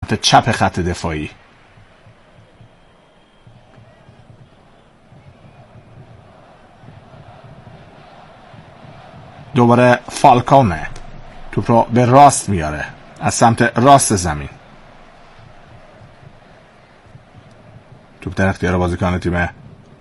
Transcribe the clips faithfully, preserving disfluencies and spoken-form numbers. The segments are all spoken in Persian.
سمت چپ خط دفاعی. دوباره فالکونه توپ رو به راست میاره از سمت راست زمین. توپ در اختیار بازیکن تیم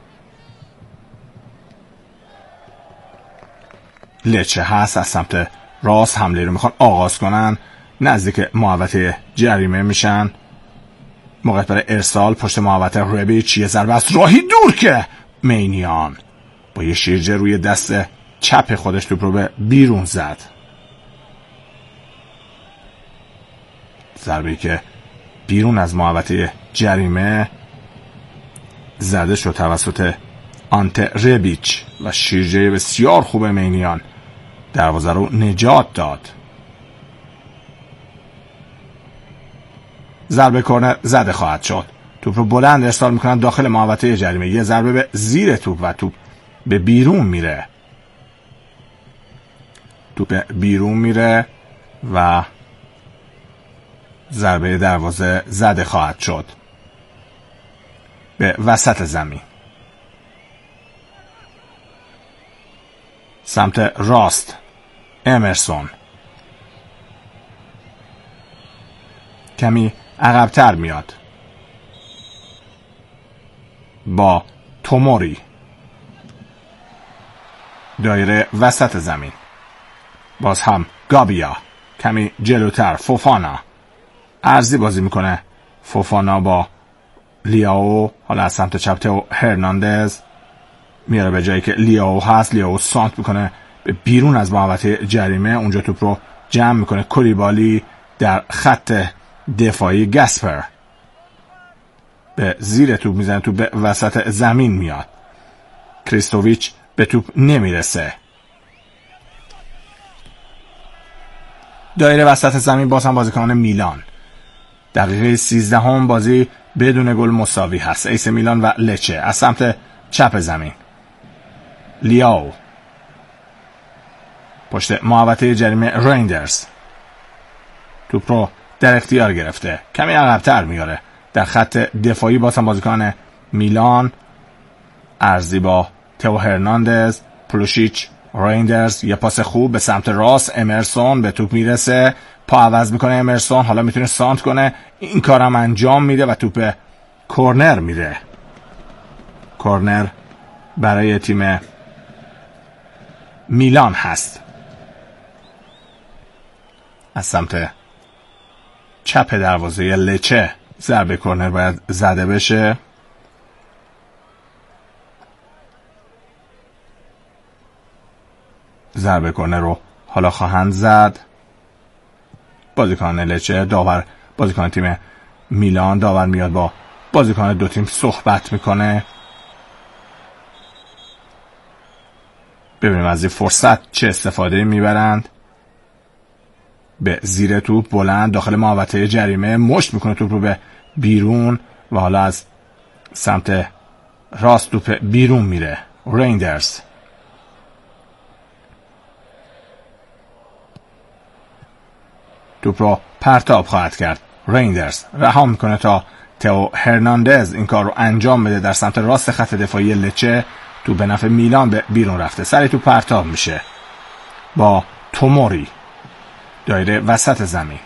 لچه هست. از سمت راست حمله رو میخوان آغاز کنن، نزدیک محوطه جریمه میشن. موقعیت برای ارسال پشت محوطه ربیچ، یه ضربه از راهی دور که مینیان با یه شیرجه روی دست چپ خودش توپ رو به بیرون زد. ضربه‌ای که بیرون از محوطه جریمه زده شد توسط آنته ربیچ و شیرجه بسیار خوب مینیان دروازه رو نجات داد. ضربه کرنر زده خواهد شد. توپ رو بلند ارسال میکنن داخل محوطه جریمه. یه ضربه به زیر توپ و توپ به بیرون میره. توپ بیرون میره و ضربه دروازه زده خواهد شد به وسط زمین. سمت راست امرسون کمی عقب‌تر میاد با توموری. دایره وسط زمین. باز هم گابیا کمی جلوتر. فوفانا عرضی بازی میکنه. فوفانا با لیاو، حالا از سمت چپ تئو هرناندز میاره به جایی که لیاو هست. لیاو سانت میکنه به بیرون از محوطه جریمه. اونجا توپ رو جمع میکنه کولیبالی در خط دفاعی. گاسپر به زیر توپ میزنه، توپ به وسط زمین میاد. کریستوویچ به توپ نمیرسه. دایره وسط زمین باز هم بازیکن میلان. دقیقه سیزده هم بازی بدون گل مساوی هست. ایس میلان و لچه. از سمت چپ زمین لیاو پشت محوطه جریمه. ریندرز توپ رو در اختیار گرفته، کمی عقب‌تر میاره در خط دفاعی. باز هم بازیکن میلان عرضی با تئو هرناندز. پلوشیچ، ریندرز، یه پاس خوب به سمت راست. امرسون به توپ میرسه، پا عوض میکنه. امرسون حالا میتونه سانت کنه، این کارم انجام میده و توپ کورنر میره. کورنر برای تیم میلان هست. از سمت چپ دروازه لچه ضربه کورنر باید زده بشه. ضربه کورنر رو حالا خواهند زد. بازیکن لچه، داور بازیکن تیم میلان، داور میاد با بازیکن دو تیم صحبت میکنه. ببینیم از این فرصت چه استفاده میبرند. به زیر توپ بلند داخل محوطه جریمه مشت میکنه توپ رو به بیرون و حالا از سمت راست توپ بیرون میره. ریندرز توپ رو پرتاب خواهد کرد. ریندرز رها میکنه تا تئو هرناندز این کار رو انجام بده در سمت راست خط دفاعی لچه. توپ به نفع میلان به بیرون رفته. سری توپ پرتاب میشه با توموری. دایره وسط زمین.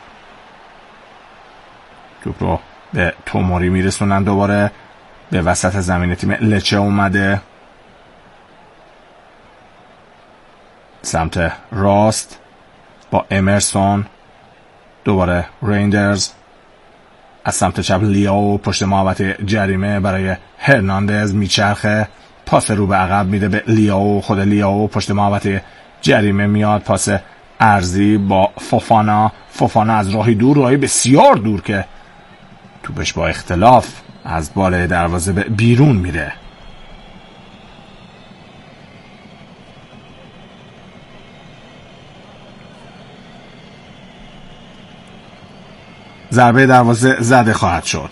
توپ رو به توموری میرسونن. دوباره به وسط زمین تیم لچه اومده. سمت راست با امرسون. دوباره ریندرز. از سمت چپ لیاو پشت محوطه جریمه برای هرناندز میچرخه، پاس رو به عقب میده به لیاو. خود لیاو پشت محوطه جریمه میاد، پاس ارزی با فوفانا. فوفانا از راهی دور، راهی بسیار دور که توپش با اختلاف از بالای دروازه به بیرون میره. ضربه دروازه زده خواهد شد.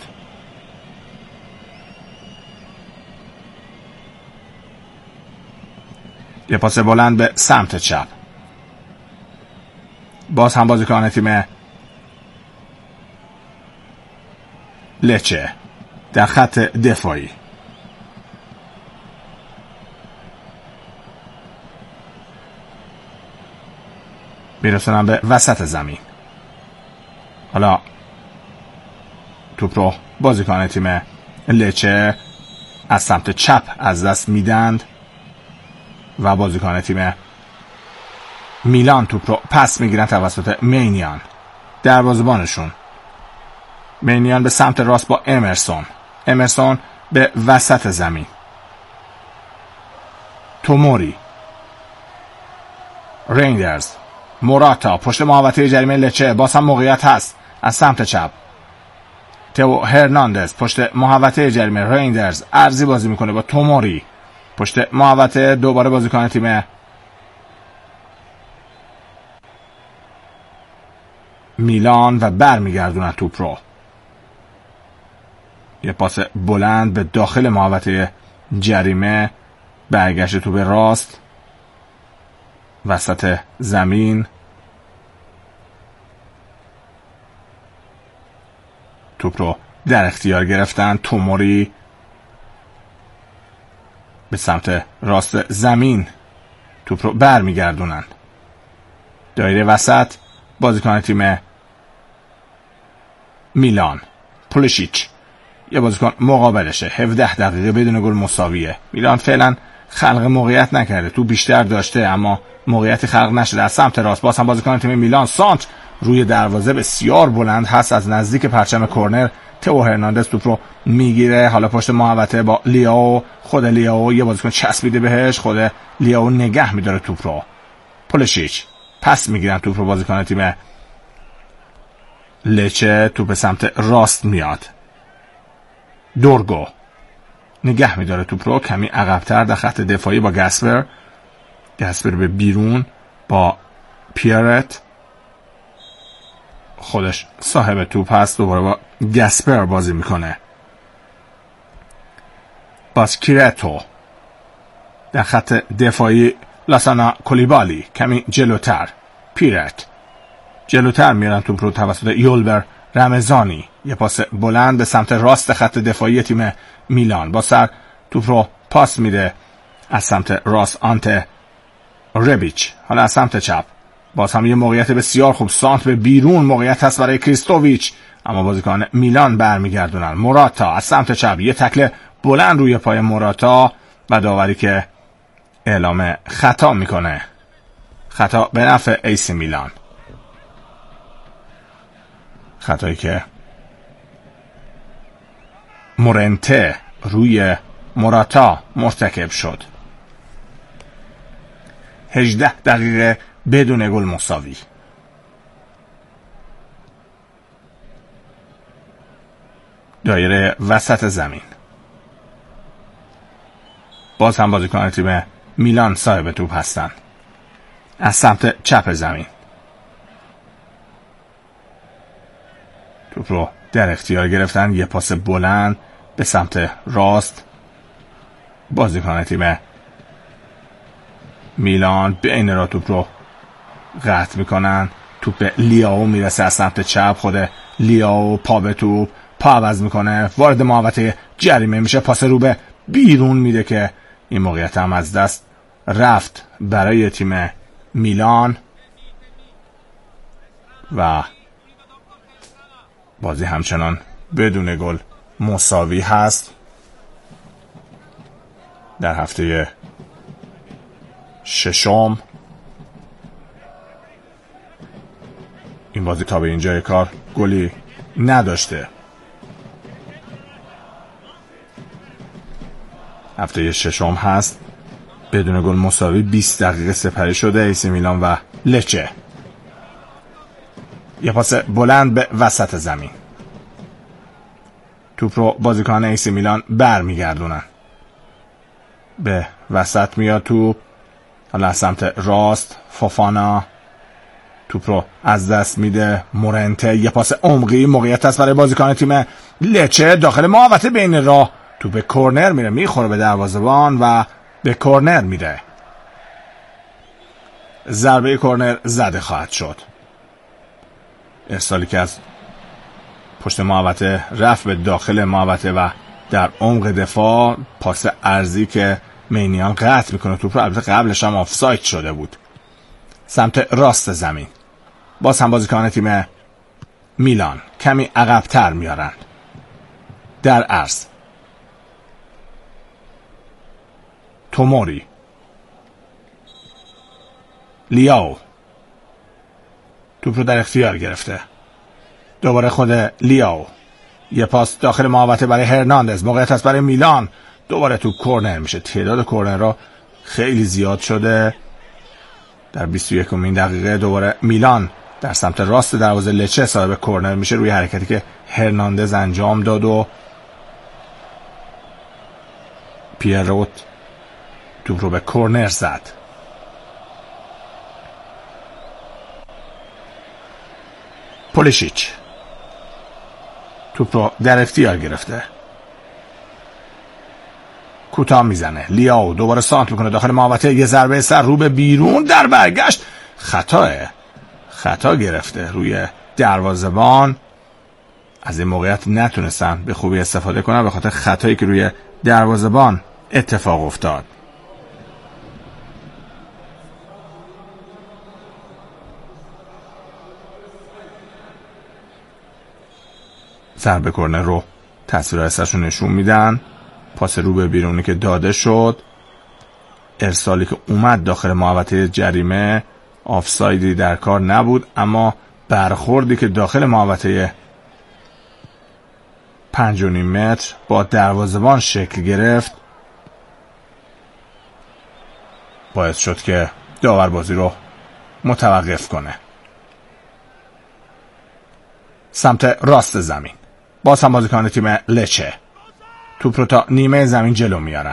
یه پاس بلند به سمت چپ. باز هم بازیکن تیم لچه در خط دفاعی. میرسونن به وسط زمین. حالا توپ رو بازیکن تیم لچه از سمت چپ از دست میدند و بازیکن تیم میلان توپ رو پس میگیرن توسط مینیان دروازه‌بانشون. مینیان به سمت راست با امرسون. امرسون به وسط زمین. توموری، ریندرز، موراتا پشت محوطه جریمه لچه. باز هم موقعیت هست از سمت چپ. تئو هرناندز پشت محوطه جریمه. ریندرز ارزی بازی میکنه با توموری پشت محوطه. دوباره بازیکن تیم میلان و برمیگردونن توپ رو. یه پاس بلند به داخل محوطه جریمه. برگشت توپ راست وسط زمین. توپ رو در اختیار گرفتن. توموری به سمت راست زمین توپ رو برمیگردونن. دایره وسط بازیکن تیم میلان پولیشیچ یه بازیکن مقابلشه. هفده دقیقه بدون گل مساویه. میلان فعلا خلق موقعیت نکرده. تو بیشتر داشته اما موقعیتی خلق نشده. از سمت راست باز هم بازیکن تیم میلان سانت روی دروازه بسیار بلند هست از نزدیک پرچم کرنر. تئو هرناندز توپ رو میگیره. حالا پشت محوطه با لیاو. خود لیاو یه بازیکن چسبیده بهش. خود لیاو نگه میداره توپ رو. پولیشیچ پس میگیرن توپ رو بازیکن تیم لچه. توپ سمت راست میاد. دورگو نگه میداره توپ رو کمی عقب‌تر در خط دفاعی با گاسپر. گاسپر به بیرون با پیرت. خودش صاحب توپ هست. دوباره با گاسپر بازی میکنه. باسکیرتو در خط دفاعی. لاسانا کولیبالی کمی جلوتر. پیرت جلوتر میارن توپ رو توسط یولبر رمزانی. یه پاس بلند به سمت راست خط دفاعی تیم میلان. با سر توپ رو پاس میده از سمت راست آنته ربیچ. حالا از سمت چپ باز هم یه موقعیت بسیار خوب. سانت به بیرون موقعیت هست برای کریستوویچ اما بازیکن میلان برمیگردونن. موراتا از سمت چپ یه تکل بلند روی پای موراتا و داوری که اعلام خطا میکنه. خطا به نفع ایسی میلان. خطایی که مورنته روی موراتا مرتکب شد. هجده دقیقه بدون گل مساوی. دایره وسط زمین. باز هم بازیکن تیم میلان صاحب توپ هستند. از سمت چپ زمین توپ رو در اختیار گرفتن. یه پاس بلند به سمت راست. بازیکن تیم میلان بین را توپ رو قطع میکنن. توپ لیاو میرسه از سمت چپ. خود لیاو پا به توپ پا عوض میکنه. وارد محوطه جریمه میشه. پاس رو به بیرون میده که این موقعیت هم از دست رفت برای تیم میلان و بازی همچنان بدون گل مساوی هست. در هفته ششم این بازی تا به اینجای کار گلی نداشته. هفته ششم هست بدون گل مساوی. بیست دقیقه سپری شده ایسی میلان و لچه. یه پاس بلند به وسط زمین. توپ رو بازیکن ایسی میلان برمیگردونن. به وسط میاد توپ. حالا از سمت راست فوفانا توپ رو از دست میده. مورنته یه پاس عمقی. موقعیت هست برای بازیکن تیم لچه داخل محوطه بین راه. توپ کورنر میره میخوره به دروازه‌بان و به کورنر میره. ضربه کورنر زده خواهد شد. ارسالی که از پشت محوطه رفت به داخل محوطه و در عمق دفاع پاس عرضی که مینیان قطع میکنه توپ رو، البته قبلش هم آفساید شده بود. سمت راست زمین باز هم بازیکن تیم میلان کمی عقب‌تر میارن در عرض. توموری، لیاو توپ رو در اختیار گرفته، دوباره خود لیاو، یه پاس داخل محوطه برای هرناندز، موقعیت هست برای میلان، دوباره تو کورنر میشه. تعداد کورنر را خیلی زیاد شده در بیست و یکمین دقیقه. دوباره میلان در سمت راست دروازه لچه صاحب کورنر میشه روی حرکتی که هرناندز انجام داد و پیروت توپ رو به کورنر زد. پولیشیچ توپ رو در اختیار گرفته، کوتاه میزنه. لیاو دوباره سانت میکنه داخل محوطه، یه ضربه سر رو به بیرون، در برگشت خطاه خطا گرفته روی دروازه‌بان. از این موقعیت نتونستن به خوبی استفاده کنن به خاطر خطایی که روی دروازه‌بان اتفاق افتاد. ضربه کورنر رو تصویر ازشون نشون میدن. پاس رو به بیرونی که داده شد، ارسالی که اومد داخل محوطه جریمه، آفسایدی در کار نبود، اما برخوردی که داخل محوطه پنج و نیم متر با دروازه‌بان شکل گرفت باعث شد که داور بازی رو متوقف کنه. سمت راست زمین باز هم بازیکن تیم لچه توپ رو تا نیمه زمین جلو میارن.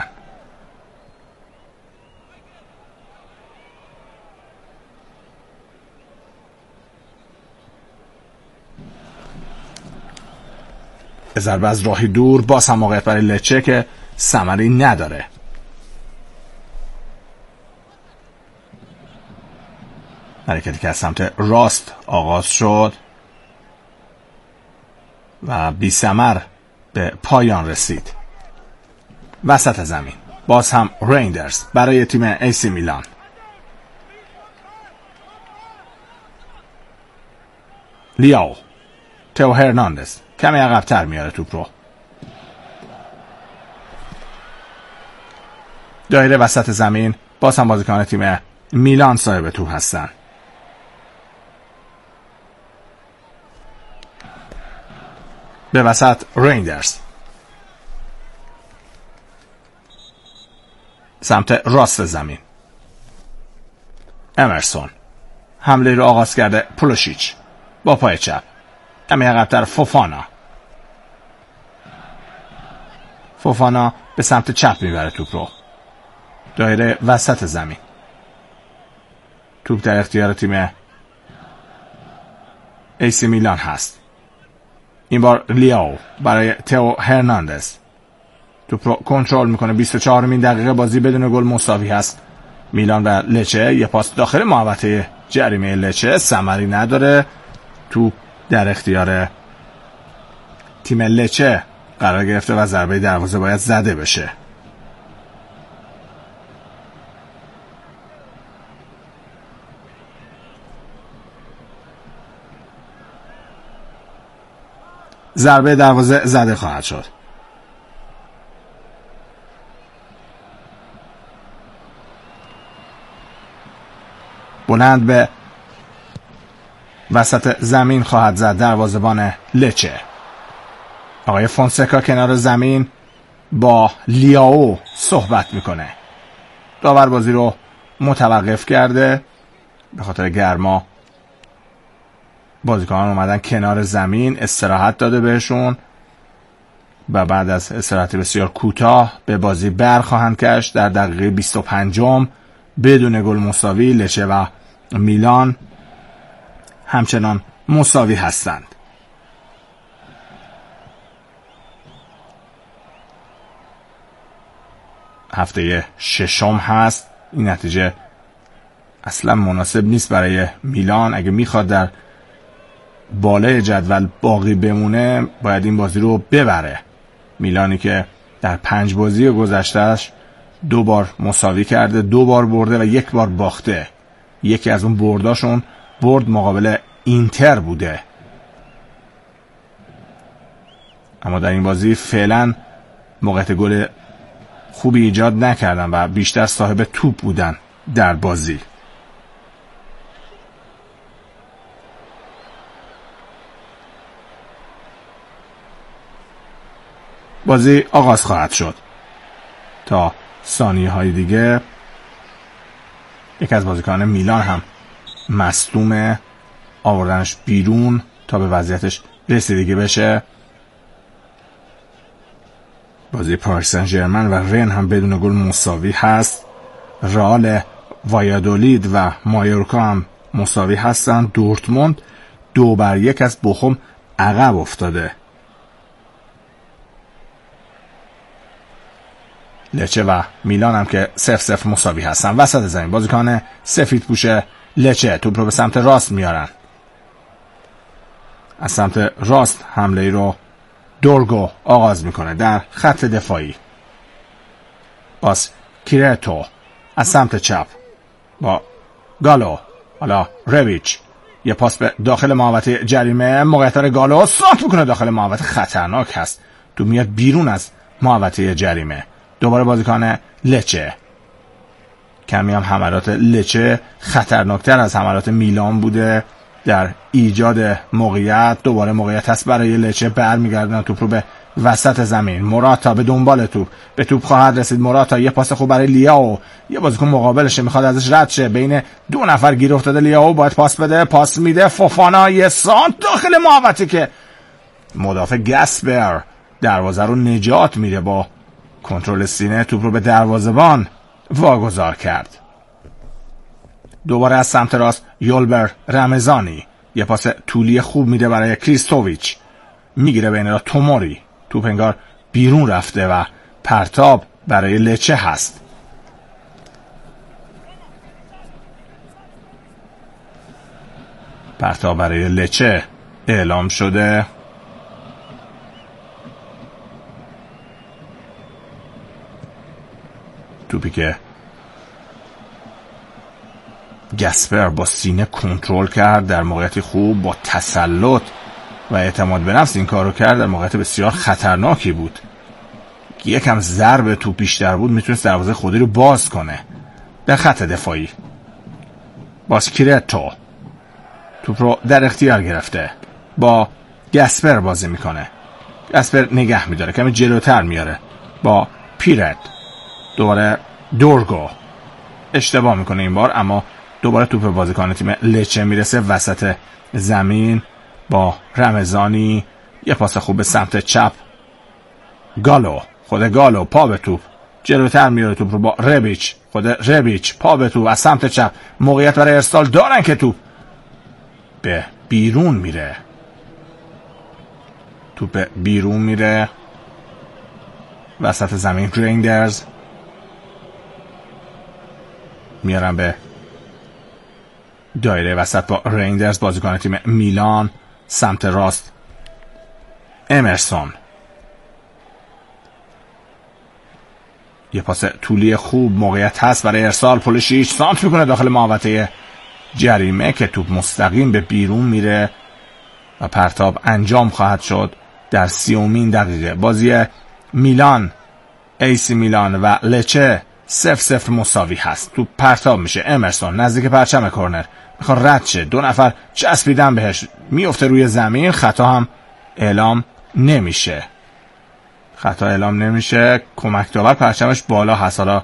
ضربه از راهی دور، باز هم موقعیت برای لچه که ثمری نداره. حرکتی که از سمت راست آغاز شد و بی ثمر به پایان رسید. وسط زمین باز هم ریندرز برای تیم ایسی میلان. لیاو، تئو هرناندز کمی عقب‌تر میاره توپ رو. دایره وسط زمین باز هم بازیکن تیم میلان صاحب توپ هستن. به وسط ریندرز، سمت راست زمین امرسون حمله رو آغاز کرده. پولوشیچ با پای چپ، کمی عقب‌تر فوفانا. فوفانا به سمت چپ میبره توپ رو. دایره وسط زمین، توپ در اختیار تیم ایسی میلان هست. این بار لیاو برای تئو هرناندز توپ رو کنترل میکنه. بیست و چهارمین دقیقه بازی بدون گل مساوی هست. میلان و لچه، یه پاس داخل محوطه جریمه لچه ثمری نداره. توپ در اختیار تیم لچه قرار گرفته و ضربه دروازه باید زده بشه. ضربه دروازه زده خواهد شد. بلند به وسط زمین خواهد زد دروازه‌بان لچه. آقای فونسکا کنار زمین با لیاو صحبت میکنه. داور بازی رو متوقف کرده به خاطر گرما. بازیکنان اومدن کنار زمین، استراحت داده بهشون و بعد از استراحت بسیار کوتاه به بازی برخواهند گشت. در دقیقه بیست و پنجم بدون گل مساوی لچه و میلان همچنان مساوی هستند. هفته ششم هست. این نتیجه اصلا مناسب نیست برای میلان. اگه میخواد در بالای جدول باقی بمونه باید این بازی رو ببره. میلانی که در پنج بازی گذشتهش دو بار مساوی کرده، دو بار برده و یک بار باخته. یکی از اون برداشون برد مقابل اینتر بوده. اما در این بازی فعلا موقعیت گل خوبی ایجاد نکردن و بیشتر صاحب توپ بودن در بازی. بازی آغاز خواهد شد. تا ثانیه های دیگه یک از بازیکنان میلان هم مصدوم، آوردنش بیرون تا به وضعیتش رسیدگی بشه. بازی پاریس سن ژرمن و رن هم بدون گل مساوی هست. رئال وایادولید و مایورکا هم مساوی هستن. دورتموند دو بر یک از بوخوم عقب افتاده. لچه و میلان هم که صفر صفر مساوی هستن. وسط زمین بازیکن سفید پوش لچه توپ رو به سمت راست میارن. از سمت راست حمله ای رو دورگو آغاز میکنه در خط دفاعی. باز کیرتو از سمت چپ با گالو، حالا رویچ، یه پاس به داخل محوطه جریمه. موقعیت گالو سانت میکنه داخل محوطه، خطرناک هست. تو میاد بیرون از محوطه جریمه. دوباره بازیکن لچه. کمی هم حملات لچه خطرناکتر از حملات میلان بوده در ایجاد موقعیت. دوباره موقعیت هست برای لچه، برمیگردن توپ رو به وسط زمین. موراتا به دنبال توپ، به توپ خواهد رسید. موراتا یه پاس خوب برای لیاو، یه بازیکن مقابلشه میخواد ازش رد شه، بین دو نفر گیر افتاده. لیاو باید پاس بده، پاس میده. فوفانا یه سانت داخل محوطه که مدافع گاسپر دروازه رو نجات میده. با کنترل سینه توپ رو به دروازه‌بان واگذار کرد. دوباره از سمت راست یولبر رمضانی یه پاس طولی خوب میده برای کریستوویچ، میگیره بین را توموری. توپ انگار بیرون رفته و پرتاب برای لچه هست. پرتاب برای لچه اعلام شده. توپی که گاسپر با سینه کنترل کرد در موقعیتی خوب، با تسلط و اعتماد به نفس این کارو کرد. در موقعیت بسیار خطرناکی بود. یکم ضرب توپ بیشتر بود میتونست دروازه خودی رو باز کنه. در خط دفاعی باز کیرتو توپ رو در اختیار گرفته، با گاسپر بازی میکنه. گاسپر نگه میداره، کمی جلوتر میاره با پیرت. دوباره دورگو اشتباه میکنه این بار، اما دوباره توپ بازیکن تیم لچه میرسه وسط زمین با رمضانی. یه پاس خوب به سمت چپ. گالو، خود گالو پا به توپ، جلوتر میاره توپ رو با ربیچ. خود ربیچ پا به توپ از سمت چپ. موقعیت برای ارسال دارن که توپ به بیرون میره. توپ بیرون میره وسط زمین. ریندرز میارن به دایره وسط با ریندرز، بازیکن تیم میلان. سمت راست امرسون، یه پاس طولی خوب، موقعیت هست برای ارسال. پولیشیچ سانت میکنه داخل محوطه جریمه که توپ مستقیم به بیرون میره و پرتاب انجام خواهد شد در سیومین دقیقه. بازی میلان، ایسی میلان و لچه صفر صفر مساوی هست. توپ پرتاب میشه. امرسون نزدیک پرچم کرنر میخواد رد شه، دو نفر چسبیدن بهش، میفته روی زمین. خطا هم اعلام نمیشه. خطا اعلام نمیشه. کمک داور پرچمش بالا هست. حالا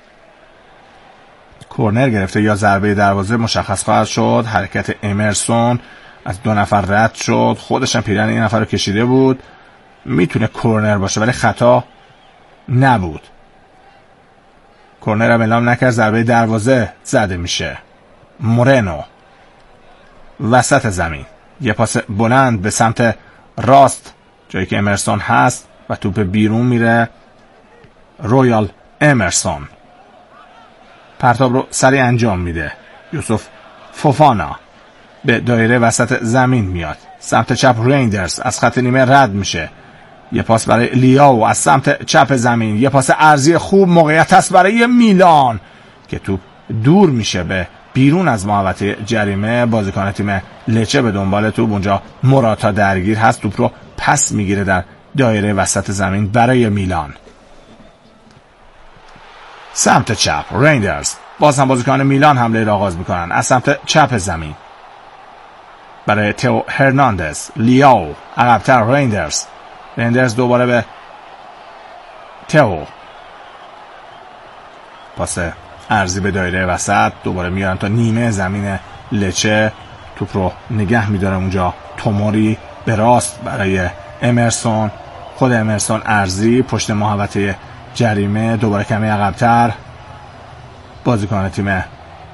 کرنر گرفته یا ضربه دروازه مشخص خواهد شد. حرکت امرسون از دو نفر رد شد، خودش هم پیرن این نفر رو کشیده بود. میتونه کرنر باشه ولی خطا نبود. کرنر هم اعلام نکرد، ضربه دروازه زده میشه. مورنو وسط زمین، یه پاس بلند به سمت راست جایی که امرسون هست و توپ بیرون میره. رویال امرسون پرتاب رو سریع انجام میده. یوسف فوفانا به دایره وسط زمین میاد. سمت چپ ریندرز از خط نیمه رد میشه. یه پاس برای لیاو از سمت چپ زمین. یه پاس عرضی خوب، موقعیت هست برای میلان که توپ دور میشه به بیرون از محوطه جریمه. بازیکن تیم لچه به دنبال توپ، اونجا موراتا درگیر هست، توپ رو پس میگیره در دایره وسط زمین برای میلان. سمت چپ ریندرز، باز هم بازیکن میلان حمله را آغاز میکنن از سمت چپ زمین برای تئو هرناندز. لیاو عقب‌تر ریندرز. ریندرز دوباره به تئو، پاس عرضی به دایره وسط، دوباره میارن تا نیمه زمین لچه. توپ رو نگه میداره اونجا توموری به راست برای امرسون. خود امرسون عرضی پشت محوطه جریمه، دوباره کمی عقب‌تر. بازیکن تیم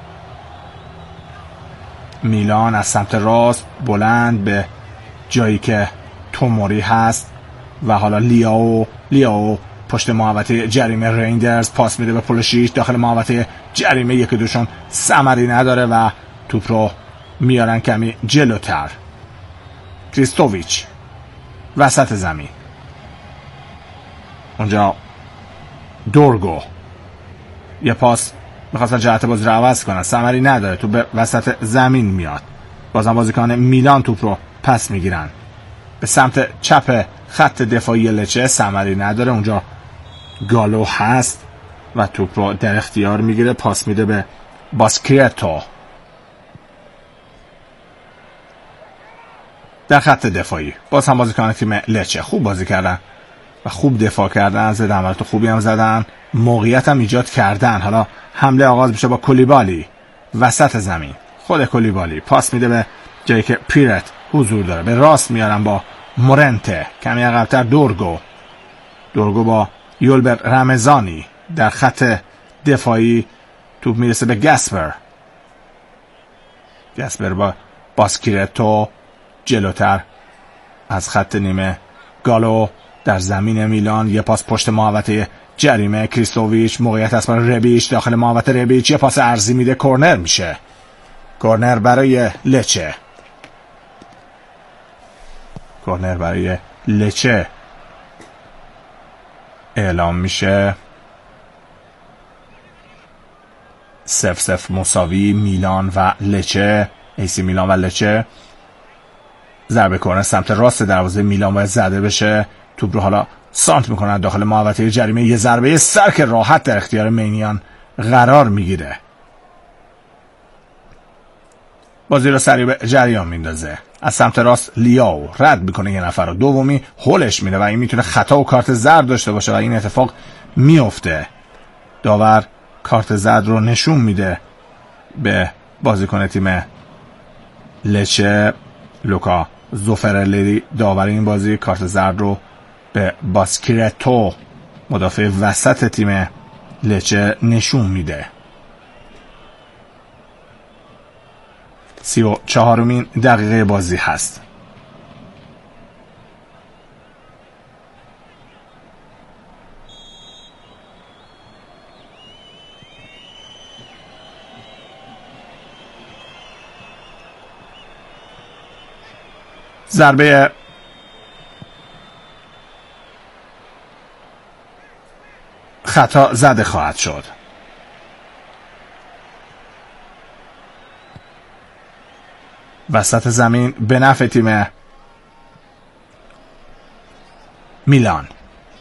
میلان از سمت راست بلند به جایی که توموری هست و حالا لیاو لیاو پشت محوطه جریمه. ریندرز پاس میده به پولشیچ داخل محوطه جریمه، یکی دوشون ثمری نداره و توپ رو میارن کمی جلوتر. کریستوویچ وسط زمین، اونجا دورگو یه پاس میخواستن جهت بازی رو عوض کنن، ثمری نداره، توپ به وسط زمین میاد. بازم بازیکن میلان توپ رو پس میگیرن به سمت چپ خط دفاعی لچه، ثمری نداره، اونجا گالو هست و توپ رو در اختیار میگیره، پاس میده به باسکریتو در خط دفاعی. باز هم بازیکن تیم لچه خوب بازی کردن و خوب دفاع کردن، زدن عملات خوبی هم زدن، موقعیت هم ایجاد کردن. حالا حمله آغاز میشه با کولیبالی وسط زمین. خود کولیبالی پاس میده به جایی که پیرت حضور داره، به راست میارن با مورنته، کمی عقب‌تر دورگو دورگو با یولبر رمزانی در خط دفاعی. توپ میرسه به گاسپر گاسپر با باسکریتو جلوتر از خط نیمه. گالو در زمین میلان، یه پاس پشت محوطه جریمه. کریستوویچ، موقعیت هست برای ربیچ داخل محوطه. ربیچ یه پاس عرضی میده، کورنر میشه. کورنر برای لچه کورنر برای لچه اعلام میشه. سف سف مساوی میلان و لچه. ایسی میلان و لچه. ضربه کورنر سمت راست دروازه میلان باید زده بشه. توپ رو حالا سانت میکنن داخل محوطه جریمه. یه ضربه سر که راحت در اختیار مینیان قرار میگیره. بازی رو سریع به جریان میندازه. از سمت راست لیاو رد میکنه یه نفر رو، دومی هولش میده و این میتونه خطا و کارت زرد داشته باشه و این اتفاق میفته. داور کارت زرد رو نشون میده به بازیکن تیم لچه. لوکا زوفرلی داور این بازی کارت زرد رو به باسکریتو مدافع وسط تیم لچه نشون میده. سی و چهارمین دقیقه بازی هست. ضربه خطا زده خواهد شد. وسط زمین به نفع تیم میلان.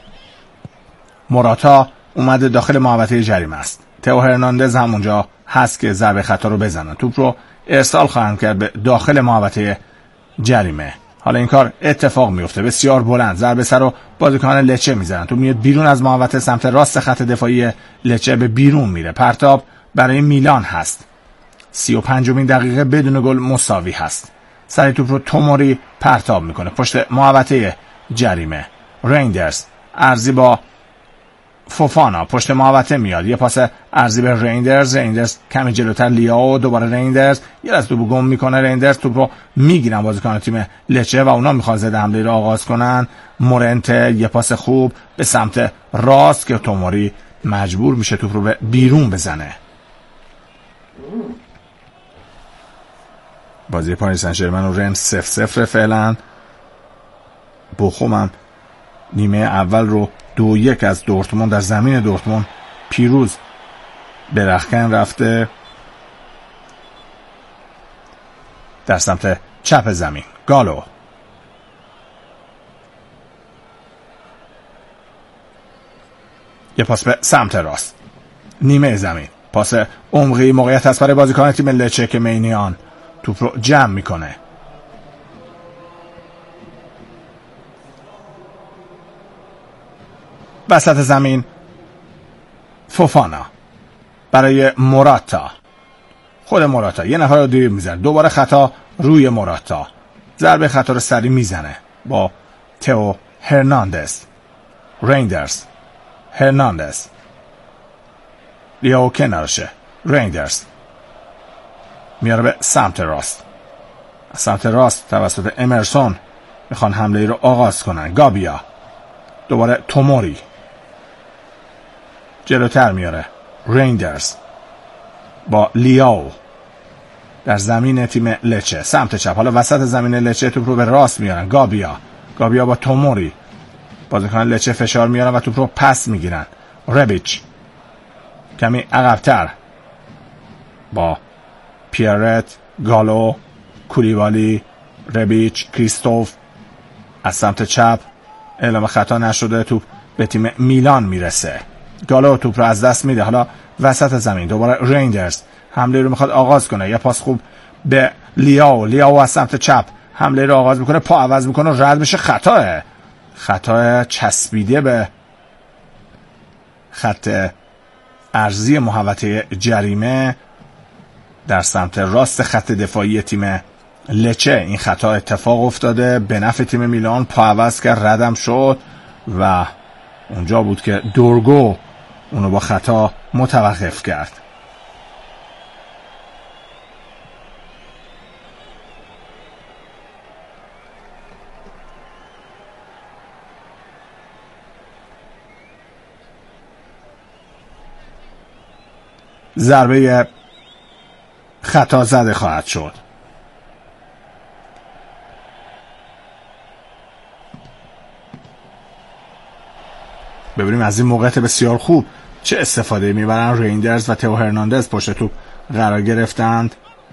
موراتا اومده داخل محوطه جریمه است. تئو هرناندز هم اونجا هست که ضربه خطا رو بزنن. توپ رو ارسال خواهند کرد به داخل محوطه جریمه. حالا این کار اتفاق میفته. بسیار بلند ضربه سر رو بازیکن لچه میزنن. توپ میاد بیرون از محوطه سمت راست خط دفاعی لچه، به بیرون میره. پرتاب برای میلان هست. سی و پنجمین دقیقه بدون گل مساوی هست. سری توپ رو توموری پرتاب میکنه پشت محوطه جریمه. ریندرز عرضی با فوفانا پشت محوطه میاد، یه پاس عرضی به ریندرز. ریندرز کمی جلوتر لیاو، دوباره ریندرز یه از توپ گم میکنه. ریندرز توپ رو میگیرن بازیکن تیم لچه و اونا میخوان ضد حمله رو آغاز کنن. مورنته یه پاس خوب به سمت راست که توموری مجبور میشه توپ رو به بیرون بزنه. بازی پاریس سن ژرمن و رن صفر صفر فعلا. بوخوم هم نیمه اول رو دو یک از دورتموند در زمین دورتموند پیروز به رختکن رفته. در سمت چپ زمین گالو، یه پاس به سمت راست نیمه زمین، پاس عمقی، موقعیت از برای بازیکن تیم لچه که مینیان توپ رو جمع میکنه. وسط زمین فوفانا برای موراتا، خود موراتا یه نفر رو دیر میزنه، دوباره خطا روی موراتا، ضربه خطا رو سری میزنه با تئو هرناندز. ریندرز، هرناندز، لیاو کنارشه، ریندرز میاره به سمت راست، سمت راست توسط امرسون میخوان حمله رو آغاز کنن. گابیا، دوباره توموری جلوتر میاره، ریندرز با لیاو در زمین تیم لچه سمت چپ، حالا وسط زمین لچه توپ رو به راست میارن. گابیا، گابیا با توموری، بازیکن لچه فشار میارن و توپ رو پس میگیرن. ربیچ کمی عقبتر با پیرت، گالو، کولیبالی، ربیچ، کریستوف از سمت چپ، اعلام خطا نشده، توپ به تیم میلان میرسه. گالو توپ رو از دست میده، حالا وسط زمین دوباره ریندرز حمله رو میخواد آغاز کنه، یه پاس خوب به لیاو، لیاو از سمت چپ حمله رو آغاز میکنه، پا عوض میکنه و رد میشه. خطاه خطا چسبیده به خط ارضی محوطه جریمه در سمت راست خط دفاعی تیم لچه. این خطا اتفاق افتاده به نفع تیم میلان، پا عوض کرد، ردم شد و اونجا بود که دورگو اونو با خطا متوقف کرد. ضربه خطا زده خواهد شد. ببینیم از این موقعیت بسیار خوب چه استفاده میبرن. ریندرز و تئو هرناندز پشت توپ قرار گرفتند.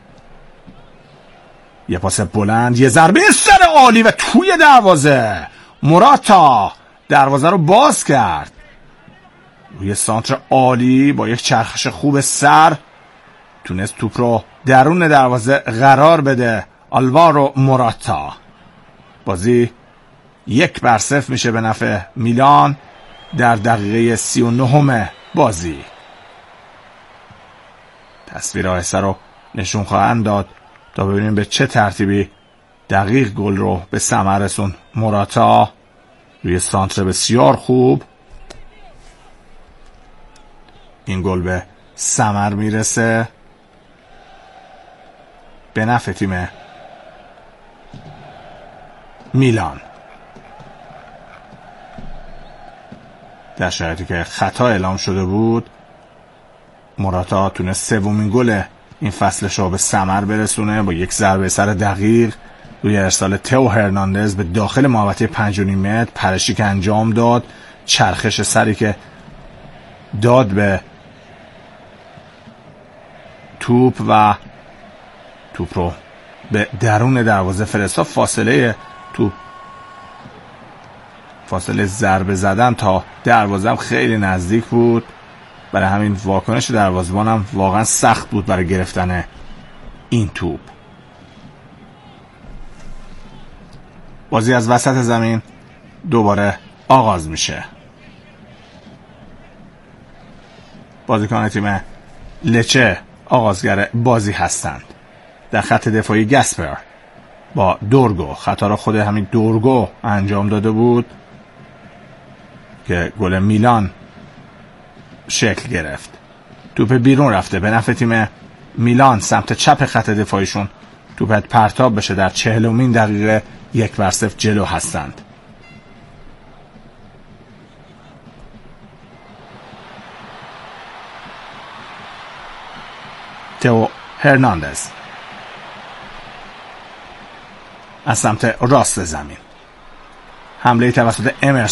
یه پاس بلند، یه ضربه سر عالی و توی دروازه. موراتا دروازه رو باز کرد، روی سانتر عالی با یک چرخش خوب سر تونست توپ رو درون دروازه قرار بده. آلوارو موراتا. بازی یک بر صفر میشه به نفع میلان در دقیقه سی و نهم بازی. تصویر آهسته رو نشون خواهند داد تا ببینیم به چه ترتیبی دقیق گل رو به ثمر رسون. موراتا روی سانتر بسیار خوب، این گل به ثمر میرسه به نفع تیم میلان. در شرایطی که خطا اعلام شده بود، موراتا تونست سومین گل این فصلش رو به ثمر برسونه با یک ضربه سر دقیق روی ارسال تئو هرناندز به داخل محوطه پنج و نیم متر. پرشی که انجام داد، چرخش سری که داد به توپ و توپ رو به درون دروازه فرستاد. فاصله توپ، فاصله ضربه زدن تا دروازه هم خیلی نزدیک بود، برای همین واکنش دروازه‌بان هم واقعا سخت بود برای گرفتن این توپ. بازی از وسط زمین دوباره آغاز میشه. بازیکن تیم لچه آغازگر بازی هستند. در خط دفاعی گاسپر با دورگو، خطا را خود همین دورگو انجام داده بود که گل میلان شکل گرفت. توپ بیرون رفته به نفع تیم میلان سمت چپ خط دفاعیشون. توپ پرتاب بشه در چهلمین دقیقه یک بر صفر جلو هستند. تئو هرناندز از سمت راست زمین. حمله توسط امرسون